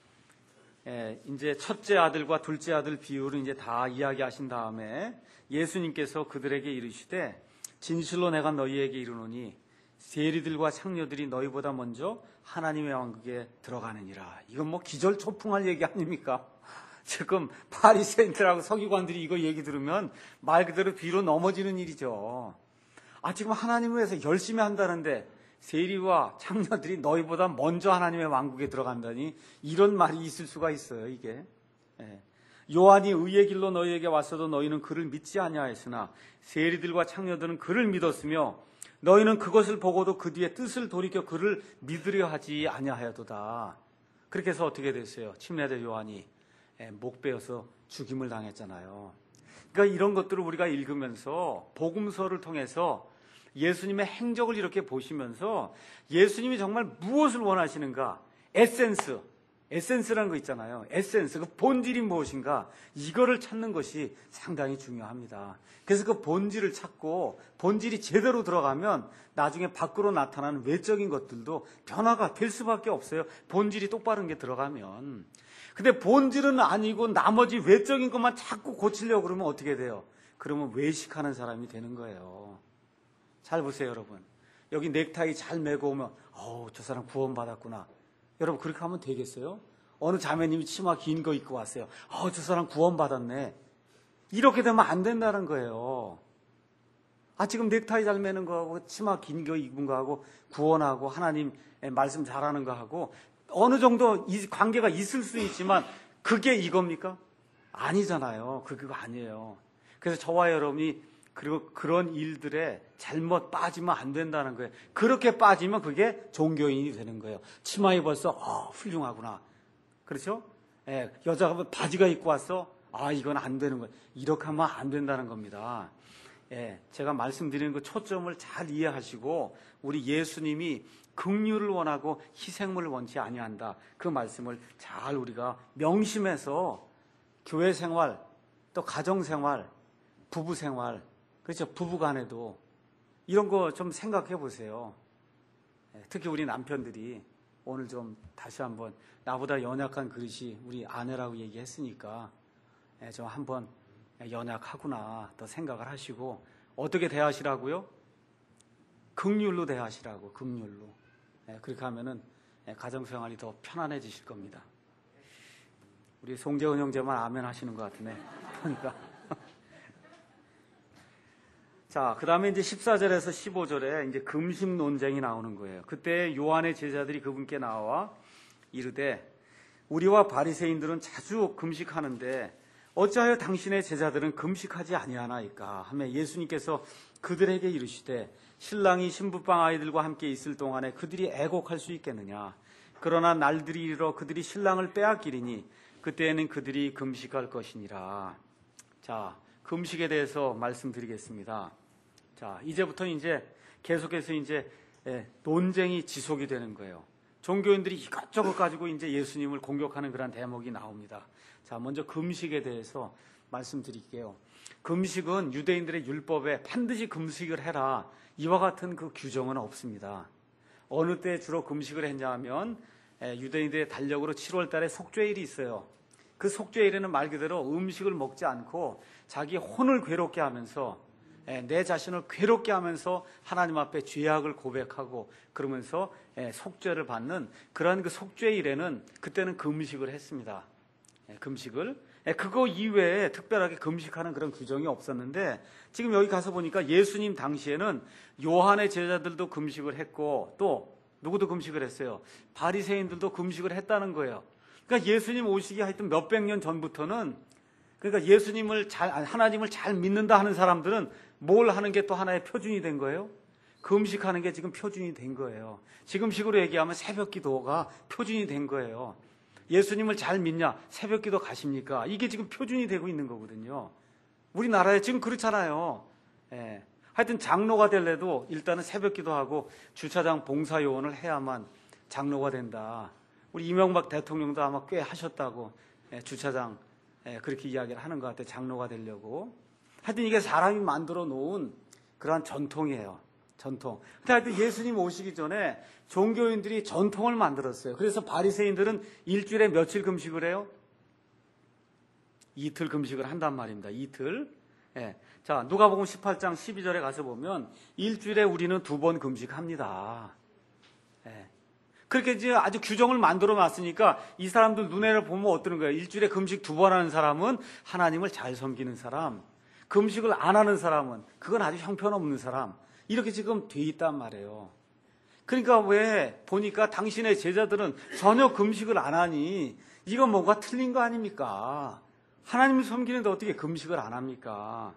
이제 첫째 아들과 둘째 아들 비유를 이제 다 이야기하신 다음에 예수님께서 그들에게 이르시되 진실로 내가 너희에게 이르노니 세리들과 창녀들이 너희보다 먼저 하나님의 왕국에 들어가느니라. 이건 뭐 기절초풍할 얘기 아닙니까? 지금 바리새인들하고 서기관들이 이거 얘기 들으면 말 그대로 뒤로 넘어지는 일이죠. 지금 하나님을 위해서 열심히 한다는데 세리와 창녀들이 너희보다 먼저 하나님의 왕국에 들어간다니, 이런 말이 있을 수가 있어요, 이게. 요한이 의의 길로 너희에게 왔어도 너희는 그를 믿지 아니하였으나 세리들과 창녀들은 그를 믿었으며 너희는 그것을 보고도 그 뒤에 뜻을 돌이켜 그를 믿으려 하지 아니하여도다. 그렇게 해서 어떻게 됐어요? 침례자 요한이 목 베어서 죽임을 당했잖아요. 그러니까 이런 것들을 우리가 읽으면서 복음서를 통해서 예수님의 행적을 이렇게 보시면서 예수님이 정말 무엇을 원하시는가, 에센스라는 거 있잖아요. 에센스, 그 본질이 무엇인가, 이거를 찾는 것이 상당히 중요합니다. 그래서 그 본질을 찾고 본질이 제대로 들어가면 나중에 밖으로 나타나는 외적인 것들도 변화가 될 수밖에 없어요. 본질이 똑바른 게 들어가면. 근데 본질은 아니고 나머지 외적인 것만 자꾸 고치려고 그러면 어떻게 돼요? 그러면 외식하는 사람이 되는 거예요. 잘 보세요, 여러분. 여기 넥타이 잘 매고 오면 저 사람 구원받았구나. 여러분, 그렇게 하면 되겠어요? 어느 자매님이 치마 긴 거 입고 왔어요. 저 사람 구원받았네. 이렇게 되면 안 된다는 거예요. 지금 넥타이 잘 매는 거하고 치마 긴 거 입은 거하고 구원하고 하나님 말씀 잘하는 거하고 어느 정도 이 관계가 있을 수 있지만 그게 이겁니까? 아니잖아요. 그거 아니에요. 그래서 저와 여러분이 그리고 그런 일들에 잘못 빠지면 안 된다는 거예요. 그렇게 빠지면 그게 종교인이 되는 거예요. 치마 입었어? 훌륭하구나. 그렇죠? 여자가 바지가 입고 왔어? 이건 안 되는 거예요. 이렇게 하면 안 된다는 겁니다. 제가 말씀드리는 그 초점을 잘 이해하시고 우리 예수님이 긍휼을 원하고 희생물을 원치 아니한다. 그 말씀을 잘 우리가 명심해서 교회 생활, 또 가정 생활, 부부 생활, 그렇죠? 부부 간에도 이런 거 좀 생각해 보세요. 특히 우리 남편들이 오늘 좀 다시 한번 나보다 연약한 그릇이 우리 아내라고 얘기했으니까 좀 한번 연약하구나 더 생각을 하시고 어떻게 대하시라고요? 긍휼로 대하시라고, 긍휼로. 그렇게 하면은 가정생활이 더 편안해지실 겁니다. 우리 송재원 형제만 아멘 하시는 것 같으네. 그러니까. 자, 그 다음에 이제 14절에서 15절에 이제 금식 논쟁이 나오는 거예요. 그때 요한의 제자들이 그분께 나와 이르되 우리와 바리새인들은 자주 금식하는데 어찌하여 당신의 제자들은 금식하지 아니하나이까 하며 예수님께서 그들에게 이르시되 신랑이 신부방 아이들과 함께 있을 동안에 그들이 애곡할 수 있겠느냐. 그러나 날들이 이르러 그들이 신랑을 빼앗기리니 그때에는 그들이 금식할 것이니라. 자, 금식에 대해서 말씀드리겠습니다. 자, 이제부터 이제 계속해서 이제 논쟁이 지속이 되는 거예요. 종교인들이 이것저것 가지고 이제 예수님을 공격하는 그런 대목이 나옵니다. 자, 먼저 금식에 대해서 말씀드릴게요. 금식은 유대인들의 율법에 반드시 금식을 해라, 이와 같은 그 규정은 없습니다. 어느 때 주로 금식을 했냐 하면 유대인들의 달력으로 7월 달에 속죄일이 있어요. 그 속죄일에는 말 그대로 음식을 먹지 않고 자기 혼을 괴롭게 하면서 내 자신을 괴롭게 하면서 하나님 앞에 죄악을 고백하고 그러면서 속죄를 받는 그러한 그 속죄일에는 그때는 금식을 했습니다. 금식을. 그거 이외에 특별하게 금식하는 그런 규정이 없었는데 지금 여기 가서 보니까 예수님 당시에는 요한의 제자들도 금식을 했고 또 누구도 금식을 했어요. 바리새인들도 금식을 했다는 거예요. 그러니까 예수님 오시기 하여튼 몇백 년 전부터는 그러니까 하나님을 잘 믿는다 하는 사람들은 뭘 하는 게 또 하나의 표준이 된 거예요? 금식하는 게 지금 표준이 된 거예요. 지금식으로 얘기하면 새벽 기도가 표준이 된 거예요. 예수님을 잘 믿냐? 새벽 기도 가십니까? 이게 지금 표준이 되고 있는 거거든요. 우리나라에 지금 그렇잖아요. 예. 하여튼 장로가 될래도 일단은 새벽 기도하고 주차장 봉사 요원을 해야만 장로가 된다. 우리 이명박 대통령도 아마 꽤 하셨다고 주차장 그렇게 이야기를 하는 것 같아요. 장로가 되려고. 하여튼 이게 사람이 만들어 놓은 그러한 전통이에요. 전통. 근데 하여튼 예수님 오시기 전에 종교인들이 전통을 만들었어요. 그래서 바리새인들은 일주일에 며칠 금식을 해요? 이틀 금식을 한단 말입니다. 이틀. 예. 자, 누가복음 18장 12절에 가서 보면 일주일에 우리는 2번 금식합니다. 예. 그렇게 이제 아주 규정을 만들어 놨으니까 이 사람들 눈에를 보면 어떠는 거예요? 일주일에 금식 2번 하는 사람은 하나님을 잘 섬기는 사람, 금식을 안 하는 사람은 그건 아주 형편없는 사람, 이렇게 지금 돼 있단 말이에요. 그러니까 왜 보니까 당신의 제자들은 전혀 금식을 안 하니 이건 뭔가 틀린 거 아닙니까? 하나님을 섬기는데 어떻게 금식을 안 합니까?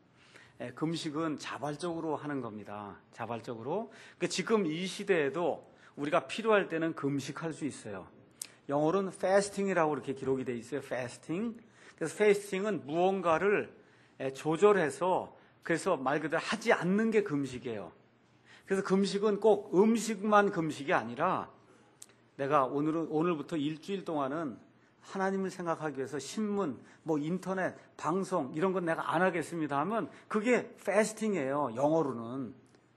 금식은 자발적으로 하는 겁니다. 자발적으로. 그러니까 지금 이 시대에도 우리가 필요할 때는 금식할 수 있어요. 영어로는 fasting이라고 이렇게 기록이 돼 있어요. fasting. 그래서 fasting은 무언가를 조절해서 그래서 말 그대로 하지 않는 게 금식이에요. 그래서 금식은 꼭 음식만 금식이 아니라 내가 오늘부터 일주일 동안은 하나님을 생각하기 위해서 신문, 인터넷, 방송 이런 건 내가 안 하겠습니다 하면 그게 패스팅이에요. 영어로는.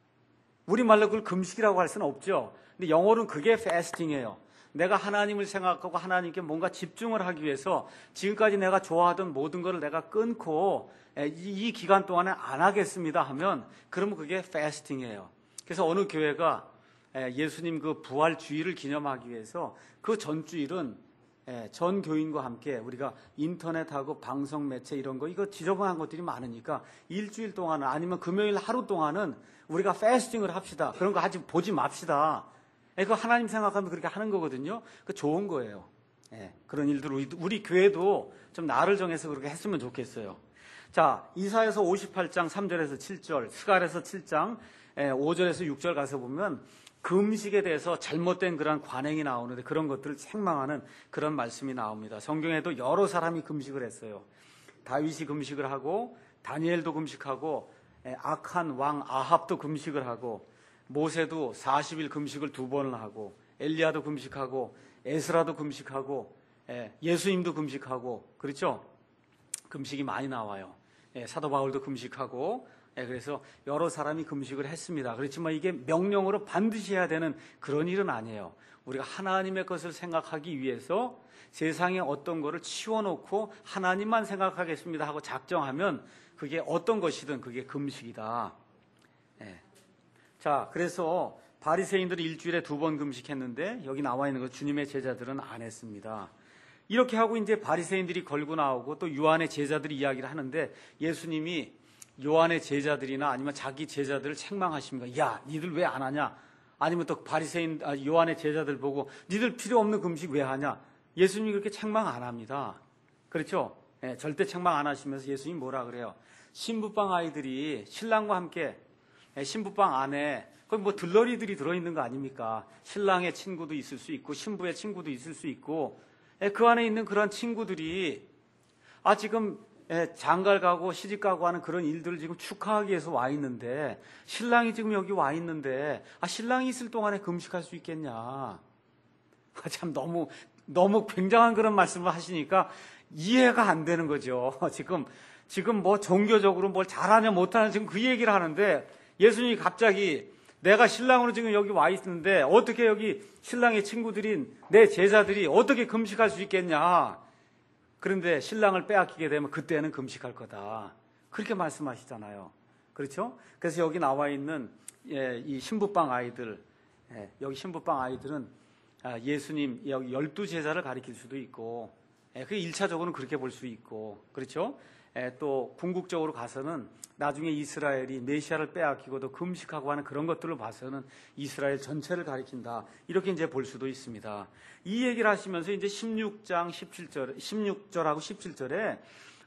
우리말로 그걸 금식이라고 할 수는 없죠. 근데 영어로는 그게 패스팅이에요. 내가 하나님을 생각하고 하나님께 뭔가 집중을 하기 위해서 지금까지 내가 좋아하던 모든 것을 내가 끊고 이 기간 동안에 안 하겠습니다 하면 그러면 그게 패스팅이에요. 그래서 어느 교회가 예수님 그 부활 주일을 기념하기 위해서 그 전주일은 전 교인과 함께 우리가 인터넷하고 방송 매체 이런 거 이거 지저분한 것들이 많으니까 일주일 동안은 아니면 금요일 하루 동안은 우리가 패스팅을 합시다. 그런 거 보지 맙시다. 그거 하나님 생각하면 그렇게 하는 거거든요. 그 좋은 거예요. 그런 일들 우리 교회도 좀 날을 정해서 그렇게 했으면 좋겠어요. 자, 이사야서 58장 3절에서 7절, 스가랴서 7장 5절에서 6절 가서 보면 금식에 대해서 잘못된 그런 관행이 나오는데 그런 것들을 책망하는 그런 말씀이 나옵니다. 성경에도 여러 사람이 금식을 했어요. 다윗이 금식을 하고 다니엘도 금식하고 악한 왕 아합도 금식을 하고 모세도 40일 금식을 2번을 하고 엘리야도 금식하고 에스라도 금식하고 예수님도 금식하고 그렇죠? 금식이 많이 나와요. 사도 바울도 금식하고 그래서 여러 사람이 금식을 했습니다. 그렇지만 이게 명령으로 반드시 해야 되는 그런 일은 아니에요. 우리가 하나님의 것을 생각하기 위해서 세상에 어떤 거를 치워놓고 하나님만 생각하겠습니다 하고 작정하면 그게 어떤 것이든 그게 금식이다. 자, 그래서 바리새인들이 일주일에 2번 금식했는데 여기 나와 있는 거 주님의 제자들은 안 했습니다. 이렇게 하고 이제 바리새인들이 걸고 나오고 또 요한의 제자들이 이야기를 하는데 예수님이 요한의 제자들이나 아니면 자기 제자들을 책망하십니다. 야, 니들 왜 안 하냐? 아니면 또 요한의 제자들 보고 니들 필요 없는 금식 왜 하냐? 예수님이 그렇게 책망 안 합니다. 그렇죠? 절대 책망 안 하시면서 예수님이 뭐라 그래요? 신부방 아이들이 신랑과 함께 신부방 안에 거기 들러리들이 들어있는 거 아닙니까? 신랑의 친구도 있을 수 있고 신부의 친구도 있을 수 있고 그 안에 있는 그런 친구들이 지금 장가를 가고 시집 가고 하는 그런 일들을 지금 축하하기 위해서 와 있는데 신랑이 지금 여기 와 있는데 신랑이 있을 동안에 금식할 수 있겠냐? 참 너무 굉장한 그런 말씀을 하시니까 이해가 안 되는 거죠. 지금 종교적으로 뭘 잘하냐 못하냐 지금 그 얘기를 하는데 예수님이 갑자기 내가 신랑으로 지금 여기 와 있는데 어떻게 여기 신랑의 친구들인 내 제자들이 어떻게 금식할 수 있겠냐? 그런데 신랑을 빼앗기게 되면 그때는 금식할 거다. 그렇게 말씀하시잖아요. 그렇죠? 그래서 여기 나와 있는 이 신부방 아이들, 여기 신부방 아이들은 예수님 여기 12제자를 가리킬 수도 있고, 그 1차적으로는 그렇게 볼 수 있고, 그렇죠? 또 궁극적으로 가서는 나중에 이스라엘이 메시아를 빼앗기고도 금식하고 하는 그런 것들을 봐서는 이스라엘 전체를 가리킨다. 이렇게 이제 볼 수도 있습니다. 이 얘기를 하시면서 이제 16절하고 17절에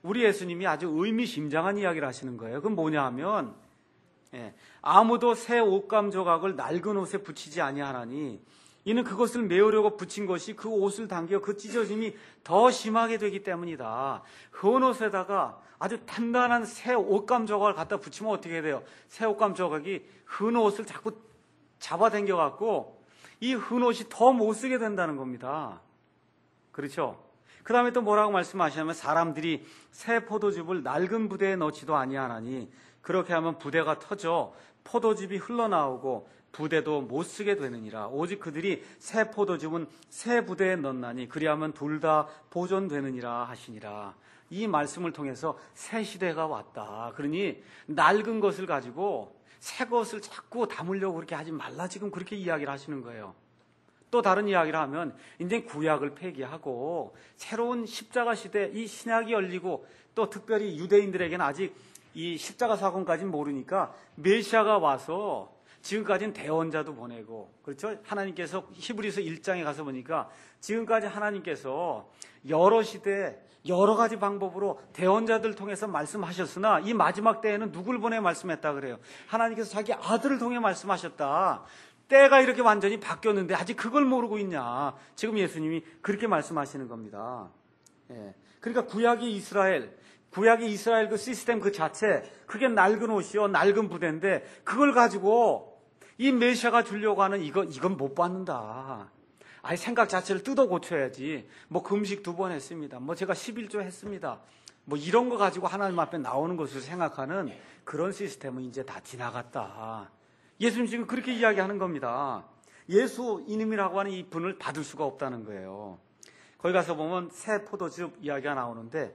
우리 예수님이 아주 의미심장한 이야기를 하시는 거예요. 그건 뭐냐 하면 아무도 새 옷감 조각을 낡은 옷에 붙이지 아니하나니 이는 그것을 메우려고 붙인 것이 그 옷을 당겨 그 찢어짐이 더 심하게 되기 때문이다. 헌 옷에다가 아주 단단한 새 옷감 조각을 갖다 붙이면 어떻게 돼요? 새 옷감 조각이 헌 옷을 자꾸 잡아당겨 갖고 이 헌 옷이 더 못 쓰게 된다는 겁니다. 그렇죠? 그 다음에 또 뭐라고 말씀하시냐면 사람들이 새 포도즙을 낡은 부대에 넣지도 아니하나니 그렇게 하면 부대가 터져 포도즙이 흘러나오고 부대도 못 쓰게 되느니라. 오직 그들이 새 포도즙은 새 부대에 넣나니 그리하면 둘 다 보존되느니라 하시니라. 이 말씀을 통해서 새 시대가 왔다. 그러니 낡은 것을 가지고 새 것을 자꾸 담으려고 그렇게 하지 말라. 지금 그렇게 이야기를 하시는 거예요. 또 다른 이야기를 하면 이제 구약을 폐기하고 새로운 십자가 시대, 이 신약이 열리고 또 특별히 유대인들에게는 아직 이 십자가 사건까지는 모르니까 메시아가 와서 지금까지는 대언자도 보내고, 그렇죠? 하나님께서 히브리서 1장에 가서 보니까 지금까지 하나님께서 여러 시대 여러 가지 방법으로 대언자들 통해서 말씀하셨으나 이 마지막 때에는 누굴 보내 말씀했다 그래요? 하나님께서 자기 아들을 통해 말씀하셨다. 때가 이렇게 완전히 바뀌었는데 아직 그걸 모르고 있냐? 지금 예수님이 그렇게 말씀하시는 겁니다. 그러니까 구약의 이스라엘 그 시스템 그 자체, 그게 낡은 옷이요, 낡은 부대인데 그걸 가지고 이 메시아가 주려고 하는 이건 못 받는다. 아예 생각 자체를 뜯어 고쳐야지. 뭐 금식 2번 했습니다. 뭐 제가 11조 했습니다. 뭐 이런 거 가지고 하나님 앞에 나오는 것을 생각하는 그런 시스템은 이제 다 지나갔다. 예수님 지금 그렇게 이야기하는 겁니다. 예수 이님이라고 하는 이 분을 받을 수가 없다는 거예요. 거기 가서 보면 새 포도즙 이야기가 나오는데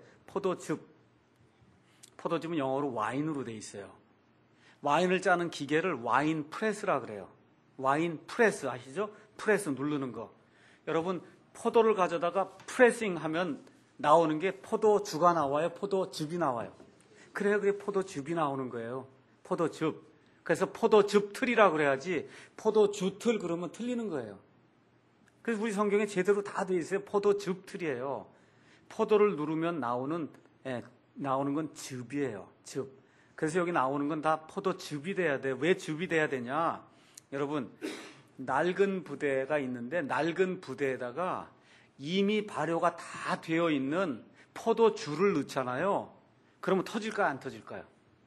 포도즙은 영어로 와인으로 돼 있어요. 와인을 짜는 기계를 와인 프레스라 그래요. 와인 프레스 아시죠? 프레스 누르는 거. 여러분 포도를 가져다가 프레싱 하면 나오는 게 포도주가 나와요? 포도즙이 나와요? 그래요. 그게 포도즙이 나오는 거예요. 포도즙. 그래서 포도즙 틀이라고 그래야지 포도주 틀 그러면 틀리는 거예요. 그래서 우리 성경에 제대로 다 돼 있어요. 포도즙 틀이에요. 포도를 누르면 나오는 건 즙이에요. 즙. 그래서 여기 나오는 건 다 포도즙이 돼야 돼요. 왜 즙이 돼야 되냐? 여러분 낡은 부대가 있는데 낡은 부대에다가 이미 발효가 다 되어 있는 포도주를 넣잖아요. 그러면 터질까요? 안 터질까요?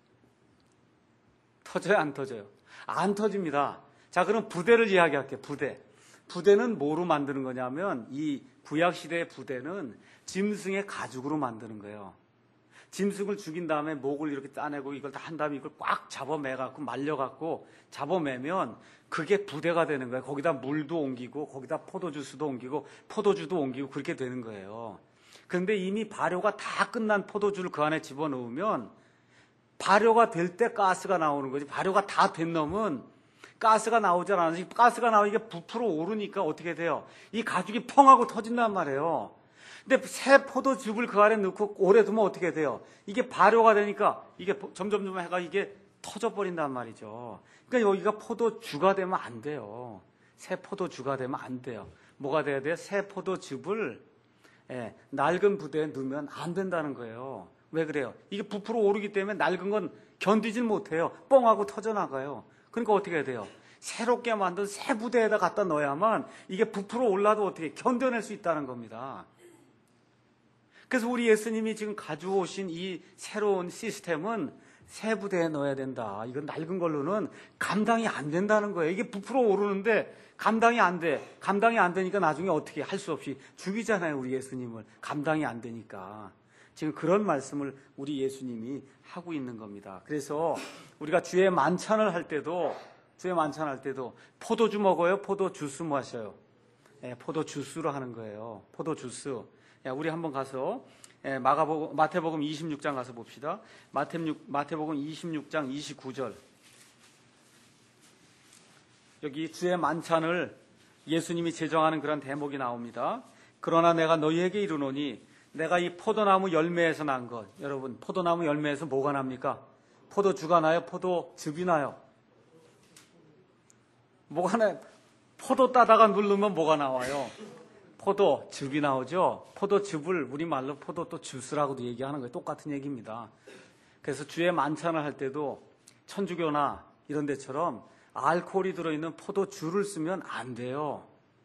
터져요? 안 터져요? 안 터집니다. 자, 그럼 부대를 이야기할게요. 부대는 뭐로 만드는 거냐면 이 구약시대의 부대는 짐승의 가죽으로 만드는 거예요. 짐승을 죽인 다음에 목을 이렇게 따내고 이걸 다 한 다음에 이걸 꽉 잡아매갖고 말려갖고 잡아매면 그게 부대가 되는 거예요. 거기다 물도 옮기고 거기다 포도주스도 옮기고 포도주도 옮기고 그렇게 되는 거예요. 그런데 이미 발효가 다 끝난 포도주를 그 안에 집어넣으면 발효가 될 때 가스가 나오는 거지. 발효가 다 된 놈은 가스가 나오지 않아서 가스가 나오니까 부풀어 오르니까 어떻게 돼요? 이 가죽이 펑 하고 터진단 말이에요. 근데 새 포도즙을 그 안에 넣고 오래 두면 어떻게 돼요? 이게 발효가 되니까 이게 점점 해가 이게 터져버린단 말이죠. 그러니까 여기가 포도주가 되면 안 돼요. 새 포도주가 되면 안 돼요. 뭐가 돼야 돼요? 새 포도즙을 낡은 부대에 넣으면 안 된다는 거예요. 왜 그래요? 이게 부풀어 오르기 때문에 낡은 건 견디질 못해요. 뻥하고 터져나가요. 그러니까 어떻게 해야 돼요? 새롭게 만든 새 부대에다 갖다 넣어야만 이게 부풀어 올라도 어떻게 견뎌낼 수 있다는 겁니다. 그래서 우리 예수님이 지금 가져오신 이 새로운 시스템은 새 부대에 넣어야 된다. 이건 낡은 걸로는 감당이 안 된다는 거예요. 이게 부풀어 오르는데 감당이 안 돼. 감당이 안 되니까 나중에 어떻게 할 수 없이 죽이잖아요. 우리 예수님을. 감당이 안 되니까. 지금 그런 말씀을 우리 예수님이 하고 있는 겁니다. 그래서 우리가 주의 만찬을 할 때도 포도주 먹어요? 포도주스 마셔요? 포도주스로 하는 거예요. 포도주스. 우리 한번 가서 마태복음 26장 가서 봅시다. 마태복음 26장 29절. 여기 주의 만찬을 예수님이 제정하는 그런 대목이 나옵니다. 그러나 내가 너희에게 이르노니 내가 이 포도나무 열매에서 난 것. 여러분 포도나무 열매에서 뭐가 납니까? 포도주가 나요? 포도즙이 나요? 뭐가 나요? 포도 따다가 누르면 뭐가 나와요? 포도즙이 나오죠. 포도즙을 우리말로 포도 또 주스라고도 얘기하는 거예요. 똑같은 얘기입니다. 그래서 주에 만찬을 할 때도 천주교나 이런 데처럼 알코올이 들어있는 포도주를 쓰면 안 돼요.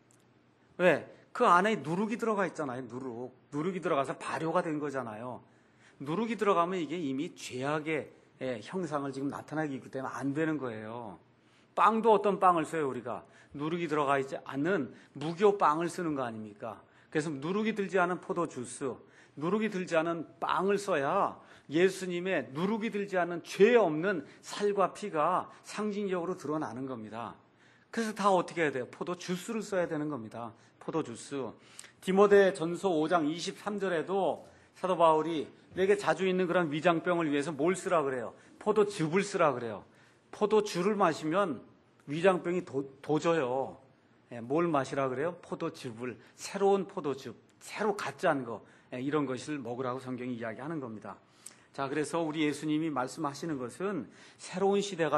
왜? 그 안에 누룩이 들어가 있잖아요. 누룩이 들어가서 발효가 된 거잖아요. 누룩이 들어가면 이게 이미 죄악의 형상을 지금 나타나기 있기 때문에 안 되는 거예요. 빵도 어떤 빵을 써요, 우리가? 누룩이 들어가 있지 않은 무교 빵을 쓰는 거 아닙니까? 그래서 누룩이 들지 않은 포도주스, 누룩이 들지 않은 빵을 써야 예수님의 누룩이 들지 않은 죄 없는 살과 피가 상징적으로 드러나는 겁니다. 그래서 다 어떻게 해야 돼요? 포도주스를 써야 되는 겁니다. 포도주스. 디모데전서 5장 23절에도 사도 바울이 내게 자주 있는 그런 위장병을 위해서 뭘 쓰라 그래요? 포도즙을 쓰라 그래요. 포도주를 마시면 위장병이 도져요. 뭘 마시라 그래요? 포도즙을, 새로운 포도즙, 새로 갓 짠 거, 이런 것을 먹으라고 성경이 이야기하는 겁니다. 자, 그래서 우리 예수님이 말씀하시는 것은 새로운 시대가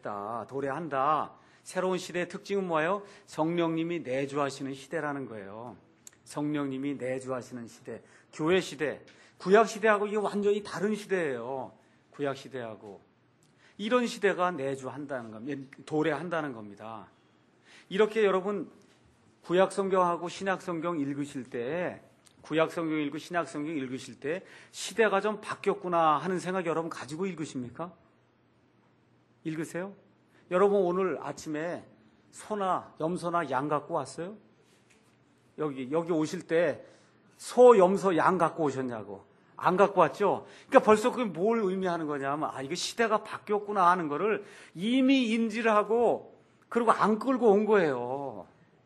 도래한다. 새로운 시대의 특징은 뭐예요? 성령님이 내주하시는 시대라는 거예요. 성령님이 내주하시는 시대, 교회 시대, 구약 시대하고 이게 완전히 다른 시대예요. 구약 시대하고. 이런 시대가 내주한다는 겁니다. 도래한다는 겁니다. 이렇게 여러분 구약 성경하고 신약 성경 읽으실 때, 구약 성경 읽고 신약 성경 읽으실 때 시대가 좀 바뀌었구나 하는 생각 여러분 가지고 읽으십니까? 읽으세요? 여러분 오늘 아침에 소나 염소나 양 갖고 왔어요? 여기 오실 때 소, 염소, 양 갖고 오셨냐고. 안 갖고 왔죠? 그러니까 벌써 그게 뭘 의미하는 거냐면, 이거 시대가 바뀌었구나 하는 거를 이미 인지를 하고, 그리고 안 끌고 온 거예요.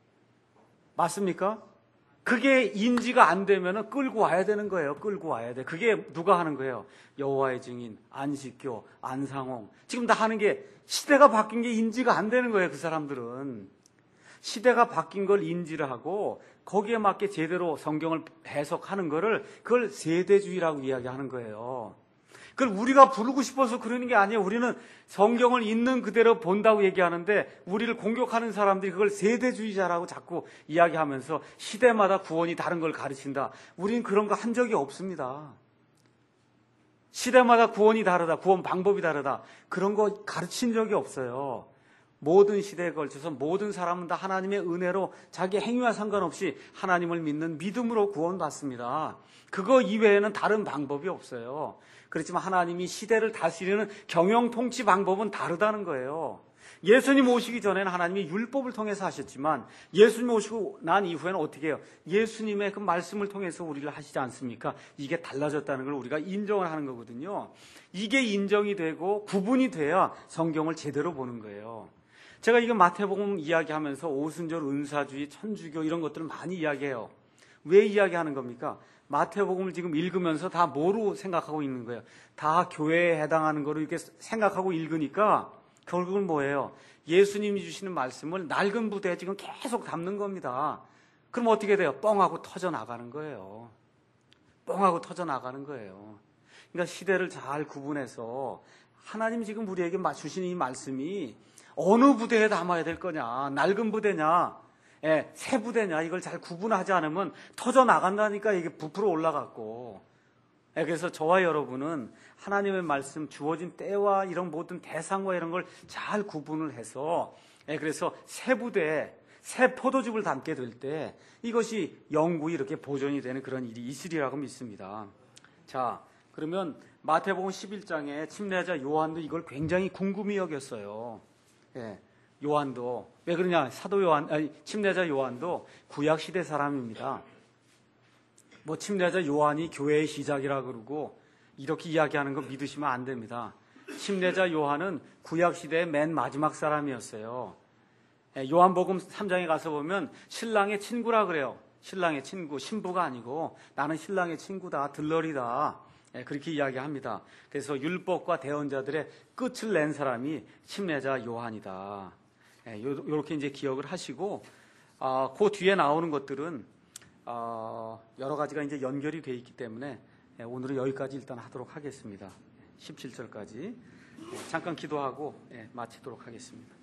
맞습니까? 그게 인지가 안 되면 끌고 와야 되는 거예요. 끌고 와야 돼. 그게 누가 하는 거예요? 여호와의 증인, 안식교, 안상홍. 지금 다 하는 게 시대가 바뀐 게 인지가 안 되는 거예요. 그 사람들은. 시대가 바뀐 걸 인지를 하고 거기에 맞게 제대로 성경을 해석하는 거를 그걸 세대주의라고 이야기하는 거예요. 그걸 우리가 부르고 싶어서 그러는 게 아니에요. 우리는 성경을 있는 그대로 본다고 얘기하는데 우리를 공격하는 사람들이 그걸 세대주의자라고 자꾸 이야기하면서 시대마다 구원이 다른 걸 가르친다. 우리는 그런 거 한 적이 없습니다. 시대마다 구원이 다르다. 구원 방법이 다르다. 그런 거 가르친 적이 없어요. 모든 시대에 걸쳐서 모든 사람은 다 하나님의 은혜로 자기 행위와 상관없이 하나님을 믿는 믿음으로 구원받습니다. 그거 이외에는 다른 방법이 없어요. 그렇지만 하나님이 시대를 다스리는 경영 통치 방법은 다르다는 거예요. 예수님 오시기 전에는 하나님이 율법을 통해서 하셨지만 예수님 오시고 난 이후에는 어떻게 해요? 예수님의 그 말씀을 통해서 우리를 하시지 않습니까? 이게 달라졌다는 걸 우리가 인정을 하는 거거든요. 이게 인정이 되고 구분이 돼야 성경을 제대로 보는 거예요. 제가 이거 마태복음 이야기하면서 오순절, 은사주의, 천주교 이런 것들을 많이 이야기해요. 왜 이야기하는 겁니까? 마태복음을 지금 읽으면서 다 뭐로 생각하고 있는 거예요? 다 교회에 해당하는 거로 이렇게 생각하고 읽으니까 결국은 뭐예요? 예수님이 주시는 말씀을 낡은 부대에 지금 계속 담는 겁니다. 그럼 어떻게 돼요? 뻥하고 터져나가는 거예요. 뻥하고 터져나가는 거예요. 그러니까 시대를 잘 구분해서 하나님 지금 우리에게 주신 이 말씀이 어느 부대에 담아야 될 거냐, 낡은 부대냐, 새 부대냐, 이걸 잘 구분하지 않으면 터져나간다니까 이게 부풀어 올라갔고. 그래서 저와 여러분은 하나님의 말씀 주어진 때와 이런 모든 대상과 이런 걸 잘 구분을 해서 그래서 새 부대에 새 포도즙을 담게 될 때 이것이 영구히 이렇게 보존이 되는 그런 일이 있으리라고 믿습니다. 자, 그러면 마태복음 11장에 침례자 요한도 이걸 굉장히 궁금히 여겼어요. 요한도 왜 그러냐? 침례자 요한도 구약 시대 사람입니다. 뭐 침례자 요한이 교회의 시작이라 그러고 이렇게 이야기하는 거 믿으시면 안 됩니다. 침례자 요한은 구약 시대의 맨 마지막 사람이었어요. 요한복음 3장에 가서 보면 신랑의 친구라 그래요. 신랑의 친구, 신부가 아니고 나는 신랑의 친구다, 들러리다. 그렇게 이야기합니다. 그래서 율법과 대언자들의 끝을 낸 사람이 침례자 요한이다. 이렇게 이제 기억을 하시고, 그 뒤에 나오는 것들은 여러 가지가 이제 연결이 되어 있기 때문에 오늘은 여기까지 일단 하도록 하겠습니다. 17절까지 잠깐 기도하고 마치도록 하겠습니다.